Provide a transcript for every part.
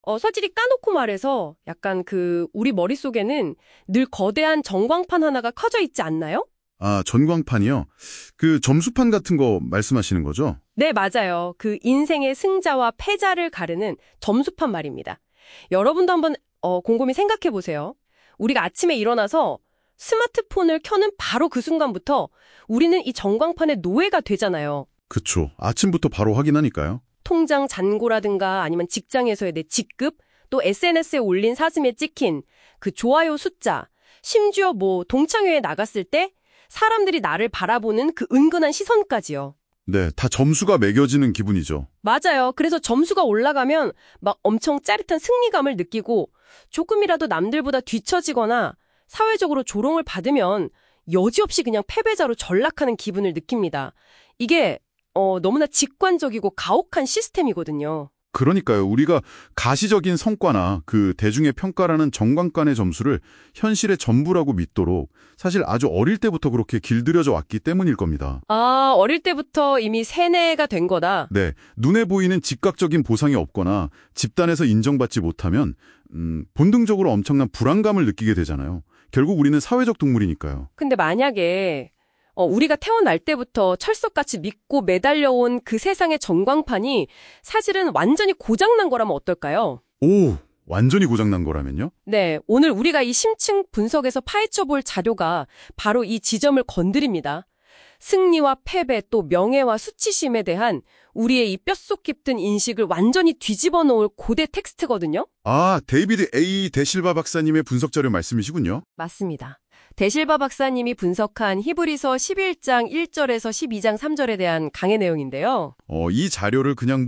솔직히 까놓고 말해서 약간 우리 머릿속에는 늘 거대한 전광판 하나가 커져 있지 않나요? 아, 전광판이요? 그 점수판 같은 거 말씀하시는 거죠? 네, 맞아요. 그 인생의 승자와 패자를 가르는 점수판 말입니다. 여러분도 한번 곰곰이 생각해 보세요. 우리가 아침에 일어나서 스마트폰을 켜는 바로 그 순간부터 우리는 이 전광판의 노예가 되잖아요. 그쵸. 아침부터 바로 확인하니까요. 통장 잔고라든가 아니면 직장에서의 내 직급, 또 SNS에 올린 사진에 찍힌 그 좋아요 숫자, 심지어 동창회에 나갔을 때 사람들이 나를 바라보는 그 은근한 시선까지요. 네, 다 점수가 매겨지는 기분이죠. 맞아요. 그래서 점수가 올라가면 막 엄청 짜릿한 승리감을 느끼고 조금이라도 남들보다 뒤처지거나 사회적으로 조롱을 받으면 여지없이 그냥 패배자로 전락하는 기분을 느낍니다. 이게 너무나 직관적이고 가혹한 시스템이거든요. 그러니까요. 우리가 가시적인 성과나 그 대중의 평가라는 정관간의 점수를 현실의 전부라고 믿도록 사실 아주 어릴 때부터 그렇게 길들여져 왔기 때문일 겁니다. 아, 어릴 때부터 이미 세뇌가 된 거다. 네, 눈에 보이는 즉각적인 보상이 없거나 집단에서 인정받지 못하면 본능적으로 엄청난 불안감을 느끼게 되잖아요. 결국 우리는 사회적 동물이니까요. 근데 만약에 우리가 태어날 때부터 철석같이 믿고 매달려온 그 세상의 전광판이 사실은 완전히 고장난 거라면 어떨까요? 오, 완전히 고장난 거라면요? 네, 오늘 우리가 이 심층 분석에서 파헤쳐 볼 자료가 바로 이 지점을 건드립니다. 승리와 패배 또 명예와 수치심에 대한 우리의 이 뼛속 깊은 인식을 완전히 뒤집어 놓을 고대 텍스트거든요. 아, 데이비드 A. 데실바 박사님의 분석 자료 말씀이시군요. 맞습니다. 데실바 박사님이 분석한 히브리서 11장 1절에서 12장 3절에 대한 강의 내용인데요. 이 자료를 그냥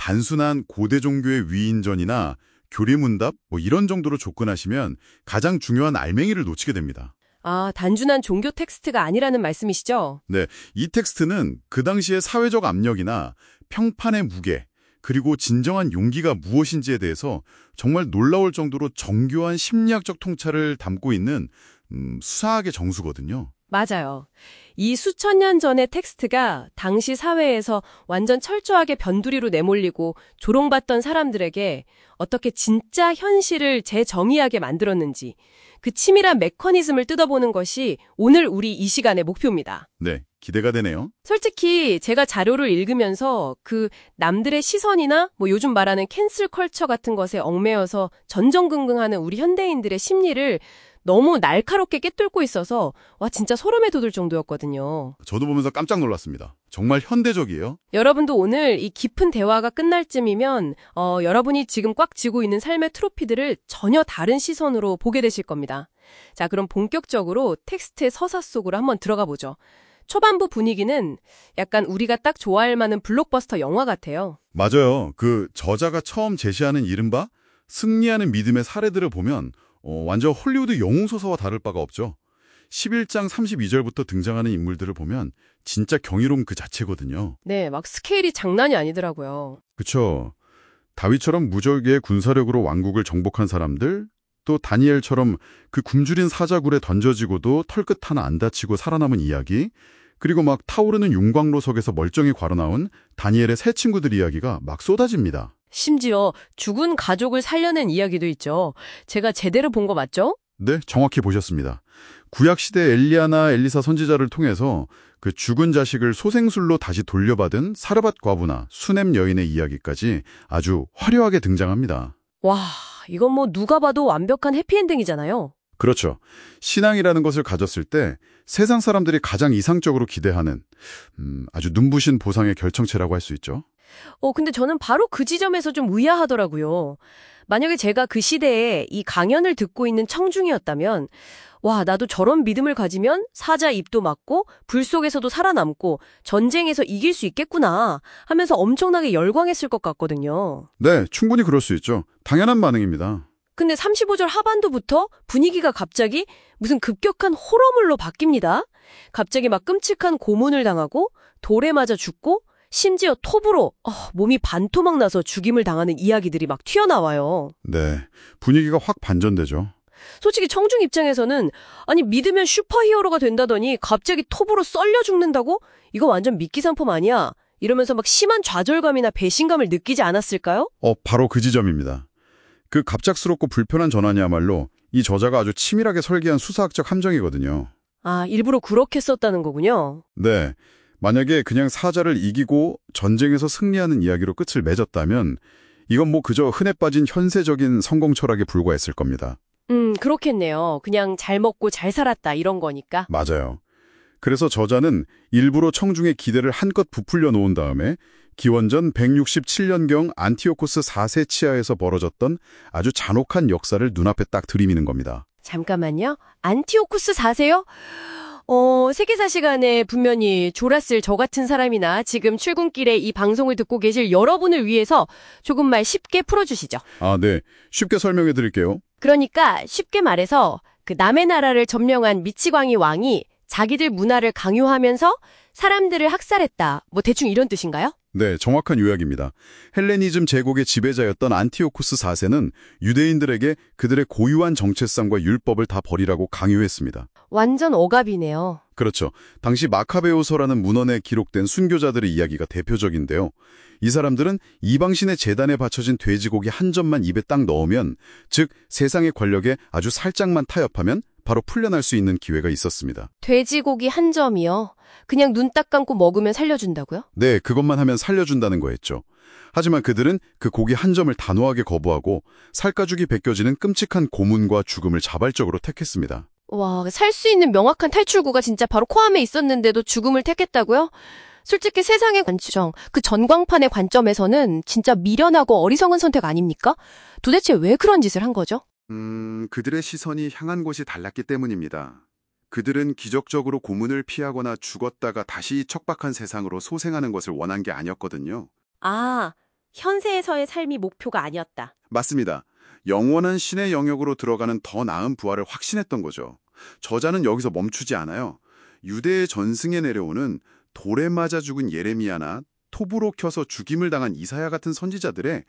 단순한 고대 종교의 위인전이나 교리문답 이런 정도로 접근하시면 가장 중요한 알맹이를 놓치게 됩니다. 아, 단순한 종교 텍스트가 아니라는 말씀이시죠? 네, 이 텍스트는 그 당시의 사회적 압력이나 평판의 무게, 그리고 진정한 용기가 무엇인지에 대해서 정말 놀라울 정도로 정교한 심리학적 통찰을 담고 있는 수사학의 정수거든요. 맞아요. 이 수천 년 전의 텍스트가 당시 사회에서 완전 철저하게 변두리로 내몰리고 조롱받던 사람들에게 어떻게 진짜 현실을 재정의하게 만들었는지 그 치밀한 메커니즘을 뜯어보는 것이 오늘 우리 이 시간의 목표입니다. 네, 기대가 되네요. 솔직히 제가 자료를 읽으면서 그 남들의 시선이나 요즘 말하는 캔슬 컬처 같은 것에 얽매여서 전전긍긍하는 우리 현대인들의 심리를 너무 날카롭게 꿰뚫고 있어서 와 진짜 소름에 돋을 정도였거든요. 저도 보면서 깜짝 놀랐습니다. 정말 현대적이에요. 여러분도 오늘 이 깊은 대화가 끝날 쯤이면 여러분이 지금 꽉 쥐고 있는 삶의 트로피들을 전혀 다른 시선으로 보게 되실 겁니다. 자, 그럼 본격적으로 텍스트의 서사 속으로 한번 들어가 보죠. 초반부 분위기는 약간 우리가 딱 좋아할 만한 블록버스터 영화 같아요. 맞아요. 그 저자가 처음 제시하는 이른바 승리하는 믿음의 사례들을 보면 완전 헐리우드 영웅소설와 다를 바가 없죠. 11장 32절부터 등장하는 인물들을 보면 진짜 경이로움 그 자체거든요. 네, 막 스케일이 장난이 아니더라고요. 그쵸. 다윗처럼 무적의 군사력으로 왕국을 정복한 사람들, 또 다니엘처럼 그 굶주린 사자굴에 던져지고도 털끝 하나 안 다치고 살아남은 이야기, 그리고 막 타오르는 용광로석에서 멀쩡히 괄호나온 다니엘의 새 친구들 이야기가 막 쏟아집니다. 심지어 죽은 가족을 살려낸 이야기도 있죠. 제가 제대로 본 거 맞죠? 네, 정확히 보셨습니다. 구약시대 엘리야나 엘리사 선지자를 통해서 그 죽은 자식을 소생술로 다시 돌려받은 사르밧 과부나 수넴 여인의 이야기까지 아주 화려하게 등장합니다. 와, 이건 누가 봐도 완벽한 해피엔딩이잖아요. 그렇죠. 신앙이라는 것을 가졌을 때 세상 사람들이 가장 이상적으로 기대하는 아주 눈부신 보상의 결정체라고 할 수 있죠. 근데 저는 바로 그 지점에서 좀 의아하더라고요. 만약에 제가 그 시대에 이 강연을 듣고 있는 청중이었다면 와, 나도 저런 믿음을 가지면 사자 입도 막고 불 속에서도 살아남고 전쟁에서 이길 수 있겠구나 하면서 엄청나게 열광했을 것 같거든요. 네, 충분히 그럴 수 있죠. 당연한 반응입니다. 근데 35절 하반부부터 분위기가 갑자기 무슨 급격한 호러물로 바뀝니다. 갑자기 막 끔찍한 고문을 당하고 돌에 맞아 죽고 심지어 톱으로 몸이 반토막 나서 죽임을 당하는 이야기들이 막 튀어나와요. 네, 분위기가 확 반전되죠. 솔직히 청중 입장에서는 아니 믿으면 슈퍼히어로가 된다더니 갑자기 톱으로 썰려 죽는다고? 이거 완전 미끼 상품 아니야? 이러면서 막 심한 좌절감이나 배신감을 느끼지 않았을까요? 바로 그 지점입니다. 그 갑작스럽고 불편한 전환이야말로 이 저자가 아주 치밀하게 설계한 수사학적 함정이거든요. 아, 일부러 그렇게 썼다는 거군요. 네. 만약에 그냥 사자를 이기고 전쟁에서 승리하는 이야기로 끝을 맺었다면 이건 뭐 그저 흔해 빠진 현세적인 성공 철학에 불과했을 겁니다. 그렇겠네요. 그냥 잘 먹고 잘 살았다 이런 거니까. 맞아요. 그래서 저자는 일부러 청중의 기대를 한껏 부풀려 놓은 다음에 기원전 167년경 안티오코스 4세 치하에서 벌어졌던 아주 잔혹한 역사를 눈앞에 딱 들이미는 겁니다. 잠깐만요. 안티오쿠스 4세요? 세계사 시간에 분명히 졸았을 저 같은 사람이나 지금 출근길에 이 방송을 듣고 계실 여러분을 위해서 조금만 쉽게 풀어주시죠. 아, 네. 쉽게 설명해 드릴게요. 그러니까 쉽게 말해서 그 남의 나라를 점령한 미치광이 왕이 자기들 문화를 강요하면서 사람들을 학살했다. 뭐 대충 이런 뜻인가요? 네, 정확한 요약입니다. 헬레니즘 제국의 지배자였던 안티오쿠스 4세는 유대인들에게 그들의 고유한 정체성과 율법을 다 버리라고 강요했습니다. 완전 억압이네요. 그렇죠. 당시 마카베오서라는 문헌에 기록된 순교자들의 이야기가 대표적인데요. 이 사람들은 이방신의 제단에 바쳐진 돼지고기 한 점만 입에 딱 넣으면, 즉 세상의 권력에 아주 살짝만 타협하면 바로 풀려날 수 있는 기회가 있었습니다. 돼지고기 한 점이요? 그냥 눈 딱 감고 먹으면 살려준다고요? 네, 그것만 하면 살려준다는 거였죠. 하지만 그들은 그 고기 한 점을 단호하게 거부하고 살가죽이 벗겨지는 끔찍한 고문과 죽음을 자발적으로 택했습니다. 와, 살 수 있는 명확한 탈출구가 진짜 바로 코앞에 있었는데도 죽음을 택했다고요? 솔직히 세상의 관점, 그 전광판의 관점에서는 진짜 미련하고 어리석은 선택 아닙니까? 도대체 왜 그런 짓을 한 거죠? 그들의 시선이 향한 곳이 달랐기 때문입니다. 그들은 기적적으로 고문을 피하거나 죽었다가 다시 척박한 세상으로 소생하는 것을 원한 게 아니었거든요. 아, 현세에서의 삶이 목표가 아니었다. 맞습니다. 영원한 신의 영역으로 들어가는 더 나은 부활을 확신했던 거죠. 저자는 여기서 멈추지 않아요. 유대의 전승에 내려오는 돌에 맞아 죽은 예레미야나 톱으로 켜서 죽임을 당한 이사야 같은 선지자들의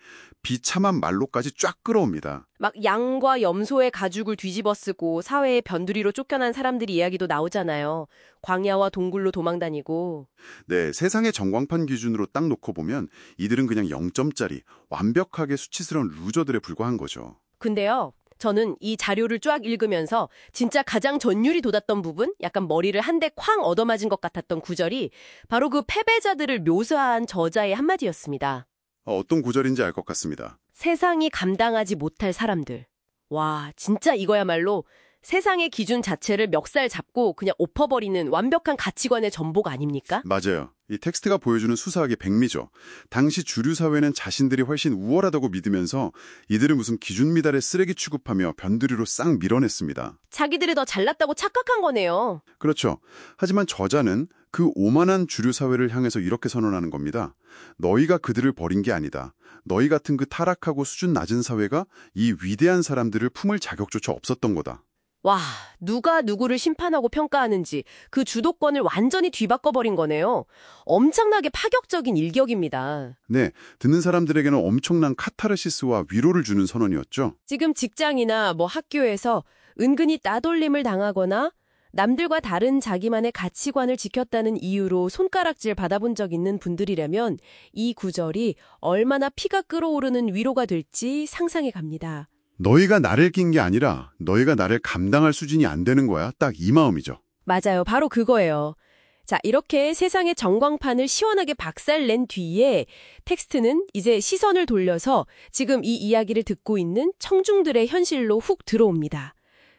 비참한 말로까지 쫙 끌어옵니다. 막 양과 염소의 가죽을 뒤집어 쓰고 사회의 변두리로 쫓겨난 사람들이 이야기도 나오잖아요. 광야와 동굴로 도망다니고. 네, 세상의 전광판 기준으로 딱 놓고 보면 이들은 그냥 0점짜리 완벽하게 수치스러운 루저들에 불과한 거죠. 근데요, 저는 이 자료를 쫙 읽으면서 진짜 가장 전율이 돋았던 부분, 약간 머리를 한 대 쾅 얻어맞은 것 같았던 구절이 바로 그 패배자들을 묘사한 저자의 한마디였습니다. 어떤 구절인지 알 것 같습니다. 세상이 감당하지 못할 사람들. 와, 진짜 이거야말로 세상의 기준 자체를 멱살 잡고 그냥 엎어버리는 완벽한 가치관의 전복 아닙니까? 맞아요. 이 텍스트가 보여주는 수사학의 백미죠. 당시 주류 사회는 자신들이 훨씬 우월하다고 믿으면서 이들을 무슨 기준 미달의 쓰레기 취급하며 변두리로 싹 밀어냈습니다. 자기들이 더 잘났다고 착각한 거네요. 그렇죠. 하지만 저자는 그 오만한 주류 사회를 향해서 이렇게 선언하는 겁니다. 너희가 그들을 버린 게 아니다. 너희 같은 그 타락하고 수준 낮은 사회가 이 위대한 사람들을 품을 자격조차 없었던 거다. 와, 누가 누구를 심판하고 평가하는지 그 주도권을 완전히 뒤바꿔버린 거네요. 엄청나게 파격적인 일격입니다. 네, 듣는 사람들에게는 엄청난 카타르시스와 위로를 주는 선언이었죠. 지금 직장이나 뭐 학교에서 은근히 따돌림을 당하거나 남들과 다른 자기만의 가치관을 지켰다는 이유로 손가락질 받아본 적 있는 분들이라면 이 구절이 얼마나 피가 끓어오르는 위로가 될지 상상해 갑니다. 너희가 나를 낀 게 아니라 너희가 나를 감당할 수준이 안 되는 거야. 딱 이 마음이죠. 맞아요. 바로 그거예요. 자, 이렇게 세상의 전광판을 시원하게 박살낸 뒤에 텍스트는 이제 시선을 돌려서 지금 이 이야기를 듣고 있는 청중들의 현실로 훅 들어옵니다.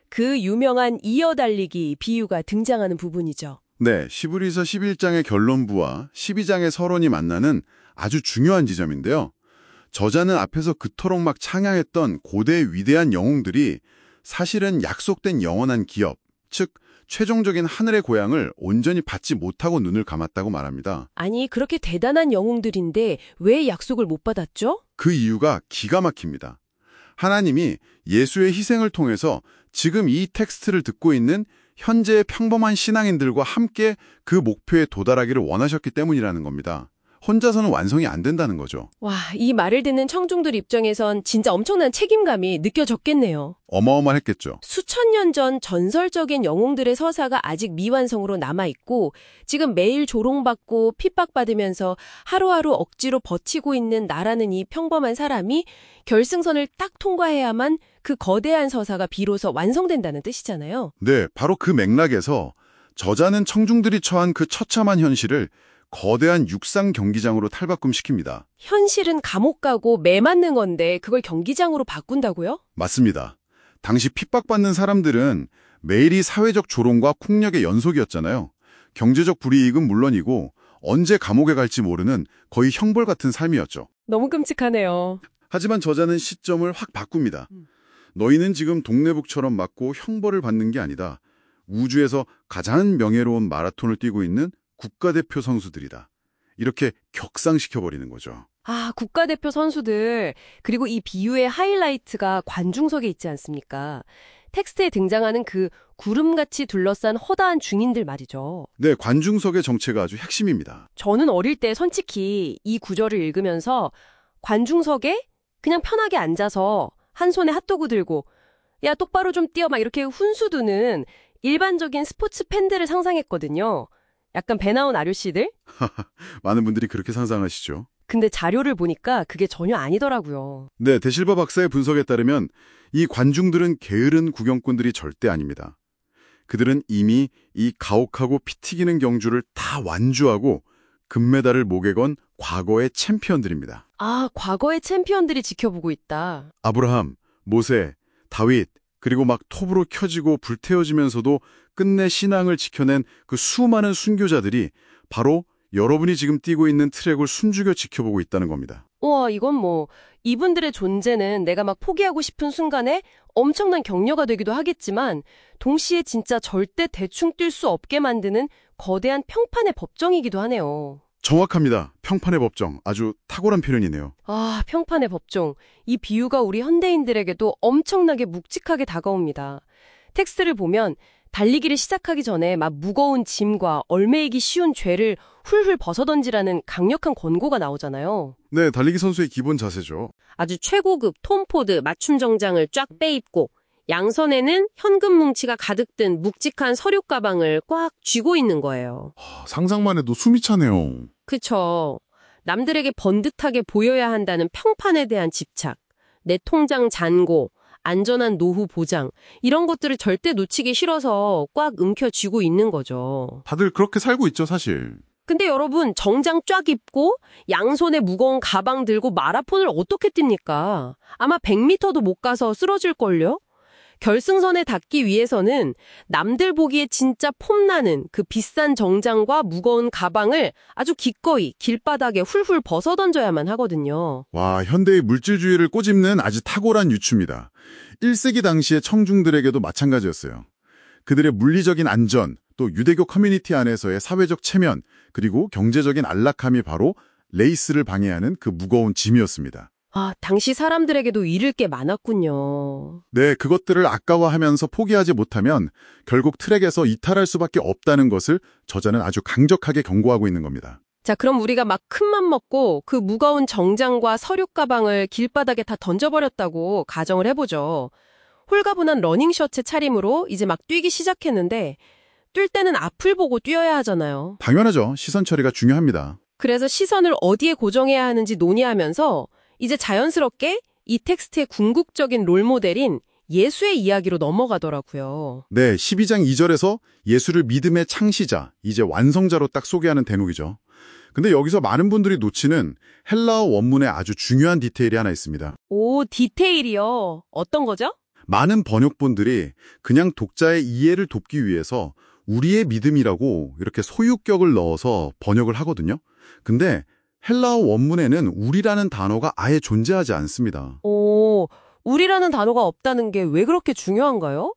그 유명한 이어달리기 비유가 등장하는 부분이죠. 네, 시브리서 11장의 결론부와 12장의 서론이 만나는 아주 중요한 지점인데요. 저자는 앞에서 그토록 막 창양했던 고대 위대한 영웅들이 사실은 약속된 영원한 기업, 즉 최종적인 하늘의 고향을 온전히 받지 못하고 눈을 감았다고 말합니다. 아니, 그렇게 대단한 영웅들인데 왜 약속을 못 받았죠? 그 이유가 기가 막힙니다. 하나님이 예수의 희생을 통해서 지금 이 텍스트를 듣고 있는 현재의 평범한 신앙인들과 함께 그 목표에 도달하기를 원하셨기 때문이라는 겁니다. 혼자서는 완성이 안 된다는 거죠. 와, 이 말을 듣는 청중들 입장에선 진짜 엄청난 책임감이 느껴졌겠네요. 어마어마했겠죠. 수천 년 전 전설적인 영웅들의 서사가 아직 미완성으로 남아있고 지금 매일 조롱받고 핍박받으면서 하루하루 억지로 버티고 있는 나라는 이 평범한 사람이 결승선을 딱 통과해야만 그 거대한 서사가 비로소 완성된다는 뜻이잖아요. 네, 바로 그 맥락에서 저자는 청중들이 처한 그 처참한 현실을 거대한 육상 경기장으로 탈바꿈시킵니다. 현실은 감옥 가고 매 맞는 건데 그걸 경기장으로 바꾼다고요? 맞습니다. 당시 핍박받는 사람들은 매일이 사회적 조롱과 폭력의 연속이었잖아요. 경제적 불이익은 물론이고 언제 감옥에 갈지 모르는 거의 형벌 같은 삶이었죠. 너무 끔찍하네요. 하지만 저자는 시점을 확 바꿉니다. 너희는 지금 동네북처럼 맞고 형벌을 받는 게 아니다. 우주에서 가장 명예로운 마라톤을 뛰고 있는 국가대표 선수들이다. 이렇게 격상시켜버리는 거죠. 아, 국가대표 선수들. 그리고 이 비유의 하이라이트가 관중석에 있지 않습니까? 텍스트에 등장하는 그 구름같이 둘러싼 허다한 중인들 말이죠. 네, 관중석의 정체가 아주 핵심입니다. 저는 어릴 때 솔직히 이 구절을 읽으면서 관중석에 그냥 편하게 앉아서 한 손에 핫도그 들고 야, 똑바로 좀 뛰어 막 이렇게 훈수 두는 일반적인 스포츠 팬들을 상상했거든요. 약간 배 나온 아저씨들? 많은 분들이 그렇게 상상하시죠. 근데 자료를 보니까 그게 전혀 아니더라고요. 네, 데실바 박사의 분석에 따르면 이 관중들은 게으른 구경꾼들이 절대 아닙니다. 그들은 이미 이 가혹하고 피 튀기는 경주를 다 완주하고 금메달을 목에 건 과거의 챔피언들입니다. 아, 과거의 챔피언들이 지켜보고 있다. 아브라함, 모세, 다윗, 그리고 막 톱으로 켜지고 불태워지면서도 끝내 신앙을 지켜낸 그 수많은 순교자들이 바로 여러분이 지금 뛰고 있는 트랙을 숨죽여 지켜보고 있다는 겁니다. 우와, 이건 뭐 이분들의 존재는 내가 막 포기하고 싶은 순간에 엄청난 격려가 되기도 하겠지만 동시에 진짜 절대 대충 뛸 수 없게 만드는 거대한 평판의 법정이기도 하네요. 정확합니다. 평판의 법정. 아주 탁월한 표현이네요. 아, 평판의 법정. 이 비유가 우리 현대인들에게도 엄청나게 묵직하게 다가옵니다. 텍스트를 보면 달리기를 시작하기 전에 막 무거운 짐과 얼매이기 쉬운 죄를 훌훌 벗어던지라는 강력한 권고가 나오잖아요. 네, 달리기 선수의 기본 자세죠. 아주 최고급 톰 포드 맞춤 정장을 쫙 빼입고 양손에는 현금 뭉치가 가득 든 묵직한 서류 가방을 꽉 쥐고 있는 거예요. 상상만 해도 숨이 차네요. 그쵸. 남들에게 번듯하게 보여야 한다는 평판에 대한 집착, 내 통장 잔고, 안전한 노후 보장 이런 것들을 절대 놓치기 싫어서 꽉 움켜쥐고 있는 거죠. 다들 그렇게 살고 있죠, 사실. 근데 여러분 정장 쫙 입고 양손에 무거운 가방 들고 마라톤을 어떻게 뜁니까? 아마 100m도 못 가서 쓰러질걸요? 결승선에 닿기 위해서는 남들 보기에 진짜 폼나는 그 비싼 정장과 무거운 가방을 아주 기꺼이 길바닥에 훌훌 벗어던져야만 하거든요. 와, 현대의 물질주의를 꼬집는 아주 탁월한 유추입니다. 1세기 당시의 청중들에게도 마찬가지였어요. 그들의 물리적인 안전, 또 유대교 커뮤니티 안에서의 사회적 체면, 그리고 경제적인 안락함이 바로 레이스를 방해하는 그 무거운 짐이었습니다. 아, 당시 사람들에게도 잃을 게 많았군요. 네, 그것들을 아까워하면서 포기하지 못하면 결국 트랙에서 이탈할 수밖에 없다는 것을 저자는 아주 강력하게 경고하고 있는 겁니다. 자, 그럼 우리가 막 큰맘 먹고 그 무거운 정장과 서류 가방을 길바닥에 다 던져버렸다고 가정을 해보죠. 홀가분한 러닝 셔츠 차림으로 이제 막 뛰기 시작했는데 뛸 때는 앞을 보고 뛰어야 하잖아요. 당연하죠. 시선 처리가 중요합니다. 그래서 시선을 어디에 고정해야 하는지 논의하면서 이제 자연스럽게 이 텍스트의 궁극적인 롤모델인 예수의 이야기로 넘어가더라고요. 네, 12장 2절에서 예수를 믿음의 창시자, 이제 완성자로 딱 소개하는 대목이죠. 근데 여기서 많은 분들이 놓치는 헬라어 원문의 아주 중요한 디테일이 하나 있습니다. 오, 디테일이요. 어떤 거죠? 많은 번역본들이 그냥 독자의 이해를 돕기 위해서 우리의 믿음이라고 이렇게 소유격을 넣어서 번역을 하거든요. 근데 헬라어 원문에는 우리라는 단어가 아예 존재하지 않습니다. 오, 우리라는 단어가 없다는 게 왜 그렇게 중요한가요?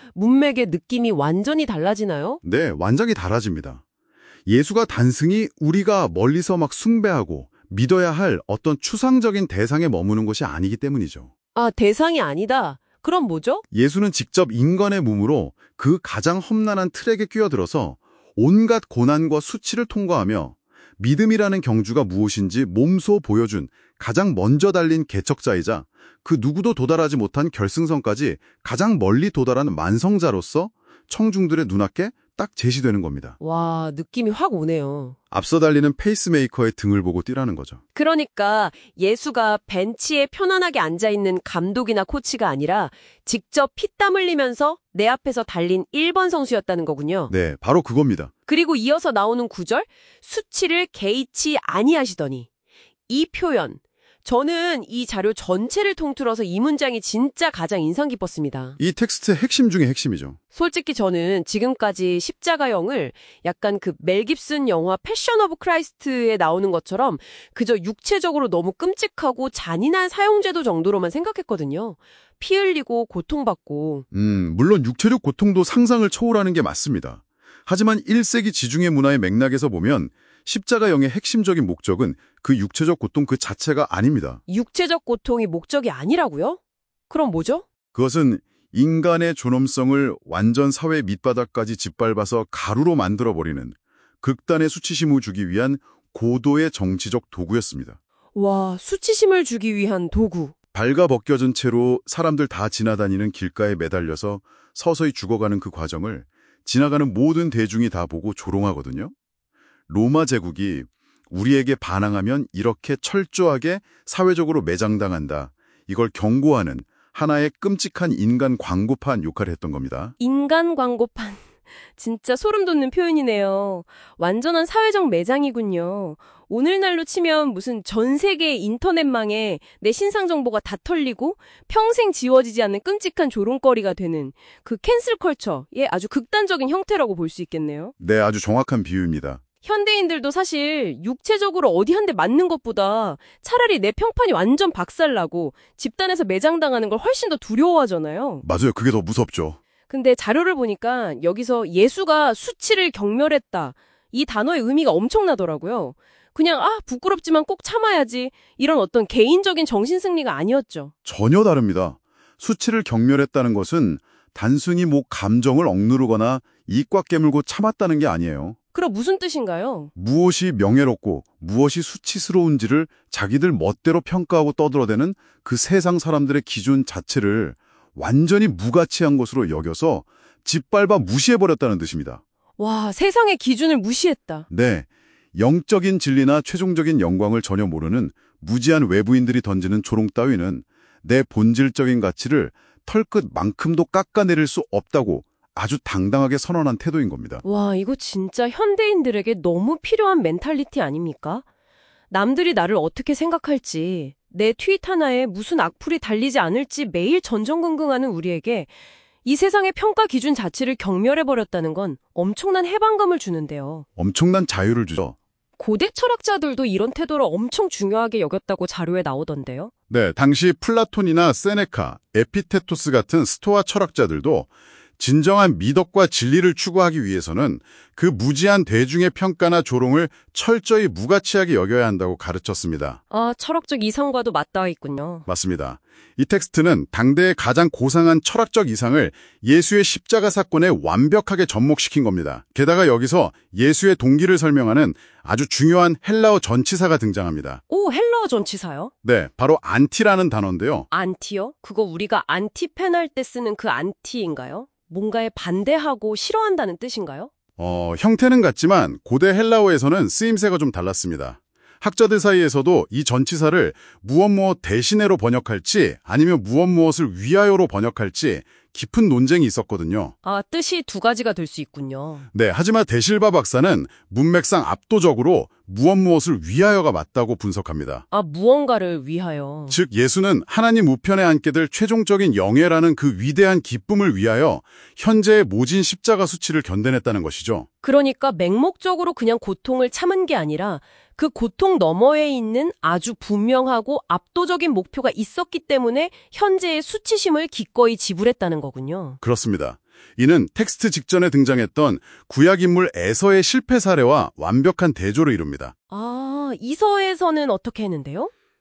문맥의 느낌이 완전히 달라지나요? 네, 완전히 달라집니다. 예수가 단순히 우리가 멀리서 막 숭배하고 믿어야 할 어떤 추상적인 대상에 머무는 것이 아니기 때문이죠. 아, 대상이 아니다. 그럼 뭐죠? 예수는 직접 인간의 몸으로 그 가장 험난한 트랙에 끼어들어서 온갖 고난과 수치를 통과하며 믿음이라는 경주가 무엇인지 몸소 보여준 가장 먼저 달린 개척자이자 그 누구도 도달하지 못한 결승선까지 가장 멀리 도달한 만성자로서 청중들의 눈앞에 딱 제시되는 겁니다. 와, 느낌이 확 오네요. 앞서 달리는 페이스메이커의 등을 보고 뛰라는 거죠. 그러니까 예수가 벤치에 편안하게 앉아있는 감독이나 코치가 아니라 직접 피땀 흘리면서 내 앞에서 달린 1번 선수였다는 거군요. 네, 바로 그겁니다. 그리고 이어서 나오는 구절, 수치를 개의치 아니하시더니. 이 표현, 저는 이 자료 전체를 통틀어서 이 문장이 진짜 가장 인상 깊었습니다. 이 텍스트의 핵심 중에 핵심이죠. 솔직히 저는 지금까지 십자가형을 약간 그 멜 깁슨 영화 패션 오브 크라이스트에 나오는 것처럼 그저 육체적으로 너무 끔찍하고 잔인한 사형제도 정도로만 생각했거든요. 피 흘리고 고통받고. 물론 육체적 고통도 상상을 초월하는 게 맞습니다. 하지만 1세기 지중해 문화의 맥락에서 보면 십자가형의 핵심적인 목적은 그 육체적 고통 그 자체가 아닙니다. 육체적 고통이 목적이 아니라고요? 그럼 뭐죠? 그것은 인간의 존엄성을 완전 사회 밑바닥까지 짓밟아서 가루로 만들어버리는 극단의 수치심을 주기 위한 고도의 정치적 도구였습니다. 와, 수치심을 주기 위한 도구. 발가벗겨진 채로 사람들 다 지나다니는 길가에 매달려서 서서히 죽어가는 그 과정을 지나가는 모든 대중이 다 보고 조롱하거든요. 로마 제국이 우리에게 반항하면 이렇게 철저하게 사회적으로 매장당한다. 이걸 경고하는 하나의 끔찍한 인간 광고판 역할을 했던 겁니다. 인간 광고판. 진짜 소름 돋는 표현이네요. 완전한 사회적 매장이군요. 오늘날로 치면 무슨 전 세계 인터넷망에 내 신상 정보가 다 털리고 평생 지워지지 않는 끔찍한 조롱거리가 되는 그 캔슬 컬처의 아주 극단적인 형태라고 볼 수 있겠네요. 네, 아주 정확한 비유입니다. 현대인들도 사실 육체적으로 어디 한 대 맞는 것보다 차라리 내 평판이 완전 박살나고 집단에서 매장당하는 걸 훨씬 더 두려워하잖아요. 맞아요. 그게 더 무섭죠. 근데 자료를 보니까 여기서 예수가 수치를 경멸했다. 이 단어의 의미가 엄청나더라고요. 그냥 부끄럽지만 꼭 참아야지 이런 어떤 개인적인 정신승리가 아니었죠. 전혀 다릅니다. 수치를 경멸했다는 것은 단순히 감정을 억누르거나 입 꽉 깨물고 참았다는 게 아니에요. 그럼 무슨 뜻인가요? 무엇이 명예롭고 무엇이 수치스러운지를 자기들 멋대로 평가하고 떠들어대는 그 세상 사람들의 기준 자체를 완전히 무가치한 것으로 여겨서 짓밟아 무시해버렸다는 뜻입니다. 와, 세상의 기준을 무시했다. 네, 영적인 진리나 최종적인 영광을 전혀 모르는 무지한 외부인들이 던지는 조롱 따위는 내 본질적인 가치를 털끝만큼도 깎아내릴 수 없다고 아주 당당하게 선언한 태도인 겁니다. 와, 이거 진짜 현대인들에게 너무 필요한 멘탈리티 아닙니까? 남들이 나를 어떻게 생각할지, 내 트윗 하나에 무슨 악플이 달리지 않을지 매일 전전긍긍하는 우리에게 이 세상의 평가 기준 자체를 경멸해버렸다는 건 엄청난 해방감을 주는데요. 엄청난 자유를 주죠. 고대 철학자들도 이런 태도를 엄청 중요하게 여겼다고 자료에 나오던데요. 네, 당시 플라톤이나 세네카, 에피테토스 같은 스토아 철학자들도 진정한 미덕과 진리를 추구하기 위해서는 그 무지한 대중의 평가나 조롱을 철저히 무가치하게 여겨야 한다고 가르쳤습니다. 철학적 이상과도 맞닿아 있군요. 맞습니다. 이 텍스트는 당대의 가장 고상한 철학적 이상을 예수의 십자가 사건에 완벽하게 접목시킨 겁니다. 게다가 여기서 예수의 동기를 설명하는 아주 중요한 헬라어 전치사가 등장합니다. 오, 헬라어 전치사요? 네, 바로 안티라는 단어인데요. 안티요? 그거 우리가 안티펜 할 때 쓰는 그 안티인가요? 뭔가에 반대하고 싫어한다는 뜻인가요? 형태는 같지만 고대 헬라어에서는 쓰임새가 좀 달랐습니다. 학자들 사이에서도 이 전치사를 무엇 무엇 대신해로 번역할지 아니면 무엇 무엇을 위하여로 번역할지 깊은 논쟁이 있었거든요. 뜻이 두 가지가 될 수 있군요. 네, 하지만 데실바 박사는 문맥상 압도적으로 무엇 무엇을 위하여가 맞다고 분석합니다. 무언가를 위하여. 즉 예수는 하나님 우편에 앉게 될 최종적인 영예라는 그 위대한 기쁨을 위하여 현재의 모진 십자가 수치를 견뎌냈다는 것이죠. 그러니까 맹목적으로 그냥 고통을 참은 게 아니라 그 고통 너머에 있는 아주 분명하고 압도적인 목표가 있었기 때문에 현재의 수치심을 기꺼이 지불했다는 거군요. 그렇습니다. 이는 텍스트 직전에 등장했던 구약 인물 에서의 실패 사례와 완벽한 대조를 이룹니다. 이서에서는 어떻게 했는데요?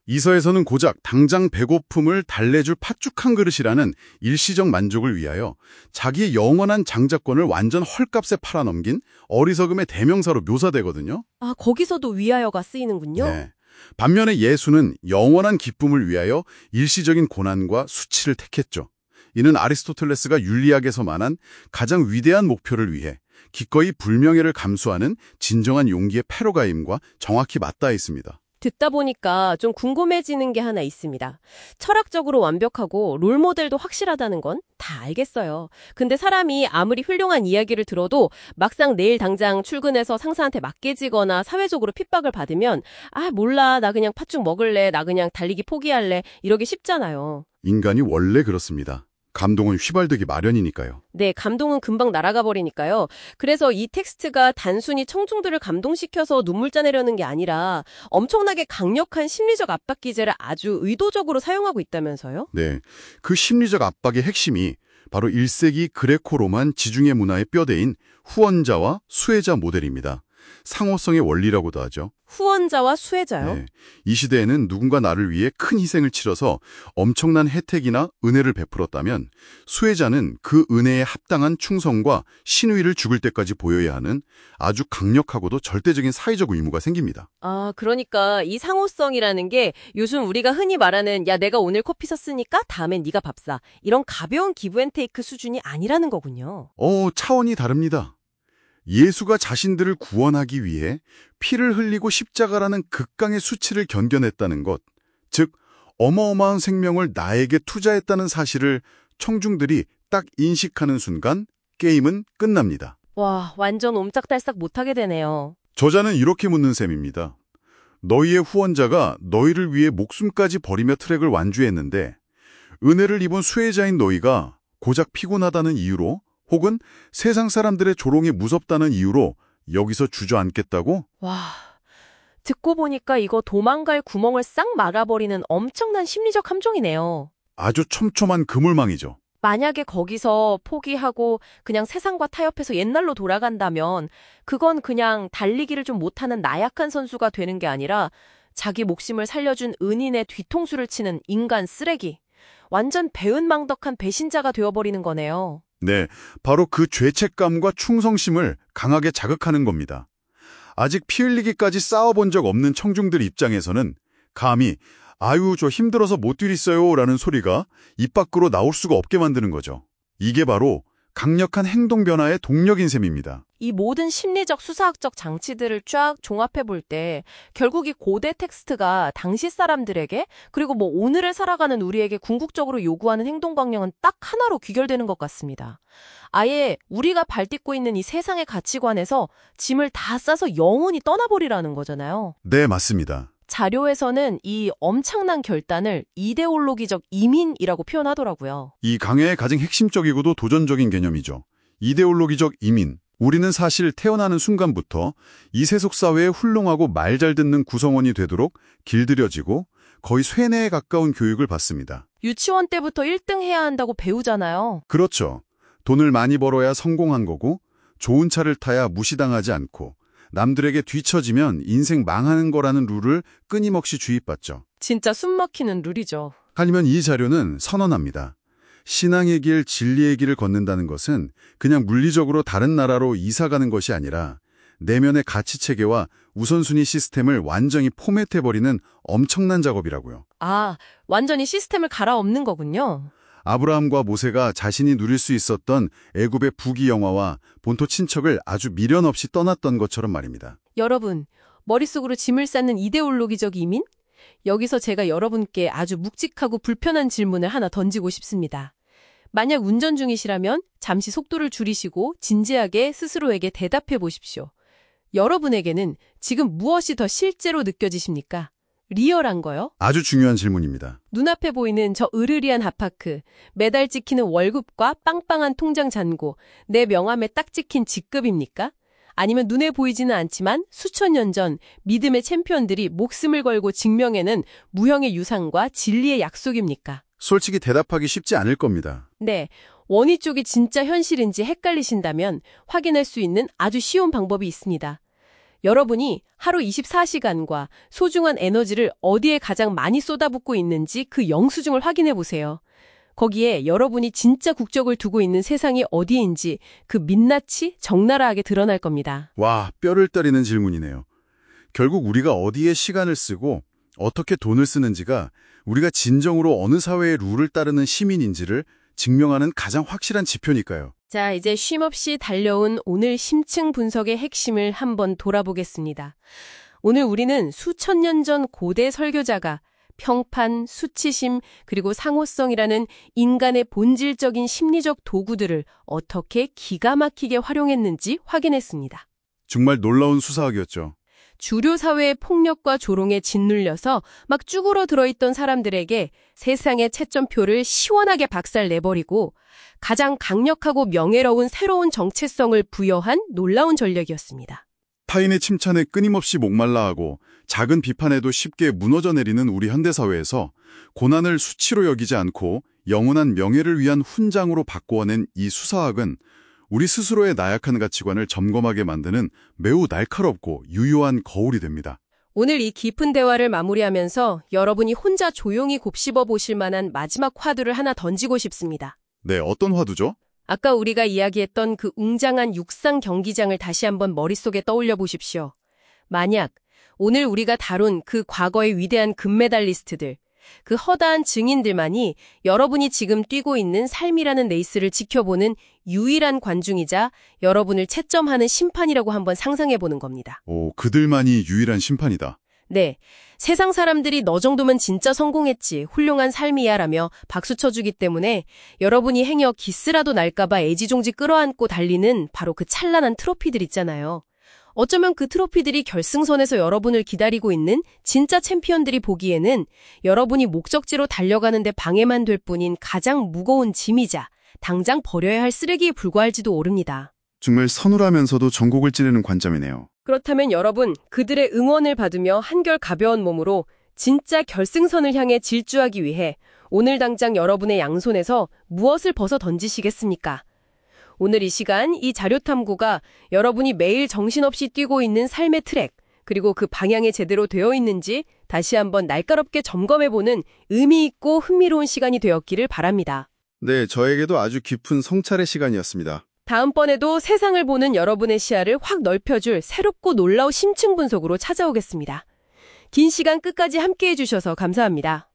이서에서는 고작 당장 배고픔을 달래줄 팥죽 한 그릇이라는 일시적 만족을 위하여 자기의 영원한 장자권을 완전 헐값에 팔아넘긴 어리석음의 대명사로 묘사되거든요. 아, 거기서도 위하여가 쓰이는군요. 네. 반면에 예수는 영원한 기쁨을 위하여 일시적인 고난과 수치를 택했죠. 이는 아리스토텔레스가 윤리학에서 말한 가장 위대한 목표를 위해 기꺼이 불명예를 감수하는 진정한 용기의 패러가임과 정확히 맞닿아 있습니다. 듣다 보니까 좀 궁금해지는 게 하나 있습니다. 철학적으로 완벽하고 롤모델도 확실하다는 건 다 알겠어요. 근데 사람이 아무리 훌륭한 이야기를 들어도 막상 내일 당장 출근해서 상사한테 맞게지거나 사회적으로 핍박을 받으면 아, 몰라, 나 그냥 팥죽 먹을래, 나 그냥 달리기 포기할래, 이러기 쉽잖아요. 인간이 원래 그렇습니다. 감동은 휘발되기 마련이니까요. 네, 감동은 금방 날아가 버리니까요. 그래서 이 텍스트가 단순히 청중들을 감동시켜서 눈물 짜내려는 게 아니라 엄청나게 강력한 심리적 압박 기제를 아주 의도적으로 사용하고 있다면서요? 네, 그 심리적 압박의 핵심이 바로 1세기 그레코로만 지중해 문화의 뼈대인 후원자와 수혜자 모델입니다. 상호성의 원리라고도 하죠. 후원자와 수혜자요? 네, 이 시대에는 누군가 나를 위해 큰 희생을 치러서 엄청난 혜택이나 은혜를 베풀었다면 수혜자는 그 은혜에 합당한 충성과 신의를 죽을 때까지 보여야 하는 아주 강력하고도 절대적인 사회적 의무가 생깁니다. 아, 그러니까 이 상호성이라는 게 요즘 우리가 흔히 말하는 야, 내가 오늘 커피 샀으니까 다음엔 네가 밥 사. 이런 가벼운 기브앤테이크 수준이 아니라는 거군요. 차원이 다릅니다. 예수가 자신들을 구원하기 위해 피를 흘리고 십자가라는 극강의 수치를 견뎌냈다는 것, 즉 어마어마한 생명을 나에게 투자했다는 사실을 청중들이 딱 인식하는 순간 게임은 끝납니다. 와, 완전 옴짝달싹 못하게 되네요. 저자는 이렇게 묻는 셈입니다. 너희의 후원자가 너희를 위해 목숨까지 버리며 트랙을 완주했는데 은혜를 입은 수혜자인 너희가 고작 피곤하다는 이유로 혹은 세상 사람들의 조롱이 무섭다는 이유로 여기서 주저앉겠다고? 와, 듣고 보니까 이거 도망갈 구멍을 싹 막아버리는 엄청난 심리적 함정이네요. 아주 촘촘한 그물망이죠. 만약에 거기서 포기하고 그냥 세상과 타협해서 옛날로 돌아간다면 그건 그냥 달리기를 좀 못하는 나약한 선수가 되는 게 아니라 자기 목숨을 살려준 은인의 뒤통수를 치는 인간 쓰레기. 완전 배은망덕한 배신자가 되어버리는 거네요. 네, 바로 그 죄책감과 충성심을 강하게 자극하는 겁니다. 아직 피 흘리기까지 싸워본 적 없는 청중들 입장에서는 감히 아유, 저 힘들어서 못 뛰겠어요 라는 소리가 입 밖으로 나올 수가 없게 만드는 거죠. 이게 바로 강력한 행동 변화의 동력인 셈입니다. 이 모든 심리적 수사학적 장치들을 쫙 종합해 볼 때 결국 이 고대 텍스트가 당시 사람들에게 그리고 뭐 오늘을 살아가는 우리에게 궁극적으로 요구하는 행동 방향은 딱 하나로 귀결되는 것 같습니다. 아예 우리가 발딛고 있는 이 세상의 가치관에서 짐을 다 싸서 영원히 떠나버리라는 거잖아요. 네, 맞습니다. 자료에서는 이 엄청난 결단을 이데올로기적 이민이라고 표현하더라고요. 이 강해의 가장 핵심적이고도 도전적인 개념이죠. 이데올로기적 이민. 우리는 사실 태어나는 순간부터 이 세속 사회에 훌륭하고 말 잘 듣는 구성원이 되도록 길들여지고 거의 쇠뇌에 가까운 교육을 받습니다. 유치원 때부터 1등 해야 한다고 배우잖아요. 그렇죠. 돈을 많이 벌어야 성공한 거고 좋은 차를 타야 무시당하지 않고 남들에게 뒤처지면 인생 망하는 거라는 룰을 끊임없이 주입받죠. 진짜 숨막히는 룰이죠. 하지만 이 자료는 선언합니다. 신앙의 길, 진리의 길을 걷는다는 것은 그냥 물리적으로 다른 나라로 이사가는 것이 아니라 내면의 가치체계와 우선순위 시스템을 완전히 포맷해버리는 엄청난 작업이라고요. 아, 완전히 시스템을 갈아엎는 거군요. 아브라함과 모세가 자신이 누릴 수 있었던 애굽의 부귀 영화와 본토 친척을 아주 미련 없이 떠났던 것처럼 말입니다. 여러분, 머릿속으로 짐을 쌓는 이데올로기적 이민? 여기서 제가 여러분께 아주 묵직하고 불편한 질문을 하나 던지고 싶습니다. 만약 운전 중이시라면 잠시 속도를 줄이시고 진지하게 스스로에게 대답해 보십시오. 여러분에게는 지금 무엇이 더 실제로 느껴지십니까? 리얼한 거요? 아주 중요한 질문입니다. 눈앞에 보이는 저 으르리한 핫파크, 매달 찍히는 월급과 빵빵한 통장 잔고, 내 명함에 딱 찍힌 직급입니까? 아니면 눈에 보이지는 않지만 수천 년 전 믿음의 챔피언들이 목숨을 걸고 증명해낸 무형의 유산과 진리의 약속입니까? 솔직히 대답하기 쉽지 않을 겁니다. 네, 원희 쪽이 진짜 현실인지 헷갈리신다면 확인할 수 있는 아주 쉬운 방법이 있습니다. 여러분이 하루 24시간과 소중한 에너지를 어디에 가장 많이 쏟아붓고 있는지 그 영수증을 확인해 보세요. 거기에 여러분이 진짜 국적을 두고 있는 세상이 어디인지 그 민낯이 적나라하게 드러날 겁니다. 와, 뼈를 때리는 질문이네요. 결국 우리가 어디에 시간을 쓰고 어떻게 돈을 쓰는지가 우리가 진정으로 어느 사회의 룰을 따르는 시민인지를 증명하는 가장 확실한 지표니까요. 자, 이제 쉼없이 달려온 오늘 심층 분석의 핵심을 한번 돌아보겠습니다. 오늘 우리는 수천 년 전 고대 설교자가 평판, 수치심, 그리고 상호성이라는 인간의 본질적인 심리적 도구들을 어떻게 기가 막히게 활용했는지 확인했습니다. 정말 놀라운 수사학이었죠. 주류 사회의 폭력과 조롱에 짓눌려서 막 쭈그러 들어있던 사람들에게 세상의 채점표를 시원하게 박살내버리고 가장 강력하고 명예로운 새로운 정체성을 부여한 놀라운 전략이었습니다. 타인의 침찬에 끊임없이 목말라하고 작은 비판에도 쉽게 무너져 내리는 우리 현대사회에서 고난을 수치로 여기지 않고 영원한 명예를 위한 훈장으로 바꾸어낸 이 수사학은 우리 스스로의 나약한 가치관을 점검하게 만드는 매우 날카롭고 유효한 거울이 됩니다. 오늘 이 깊은 대화를 마무리하면서 여러분이 혼자 조용히 곱씹어 보실 만한 마지막 화두를 하나 던지고 싶습니다. 네, 어떤 화두죠? 아까 우리가 이야기했던 그 웅장한 육상 경기장을 다시 한번 머릿속에 떠올려 보십시오. 만약 오늘 우리가 다룬 그 과거의 위대한 금메달리스트들, 그 허다한 증인들만이 여러분이 지금 뛰고 있는 삶이라는 레이스를 지켜보는 유일한 관중이자 여러분을 채점하는 심판이라고 한번 상상해 보는 겁니다. 오, 그들만이 유일한 심판이다. 네, 세상 사람들이 너 정도면 진짜 성공했지, 훌륭한 삶이야 라며 박수 쳐주기 때문에 여러분이 행여 기스라도 날까봐 애지중지 끌어안고 달리는 바로 그 찬란한 트로피들 있잖아요. 어쩌면 그 트로피들이 결승선에서 여러분을 기다리고 있는 진짜 챔피언들이 보기에는 여러분이 목적지로 달려가는데 방해만 될 뿐인 가장 무거운 짐이자 당장 버려야 할 쓰레기에 불과할지도 모릅니다. 정말 서늘하면서도 전곡을 찌르는 관점이네요. 그렇다면 여러분, 그들의 응원을 받으며 한결 가벼운 몸으로 진짜 결승선을 향해 질주하기 위해 오늘 당장 여러분의 양손에서 무엇을 벗어 던지시겠습니까? 오늘 이 시간 이 자료탐구가 여러분이 매일 정신없이 뛰고 있는 삶의 트랙, 그리고 그 방향이 제대로 되어 있는지 다시 한번 날카롭게 점검해보는 의미 있고 흥미로운 시간이 되었기를 바랍니다. 네, 저에게도 아주 깊은 성찰의 시간이었습니다. 다음번에도 세상을 보는 여러분의 시야를 확 넓혀줄 새롭고 놀라운 심층 분석으로 찾아오겠습니다. 긴 시간 끝까지 함께해 주셔서 감사합니다.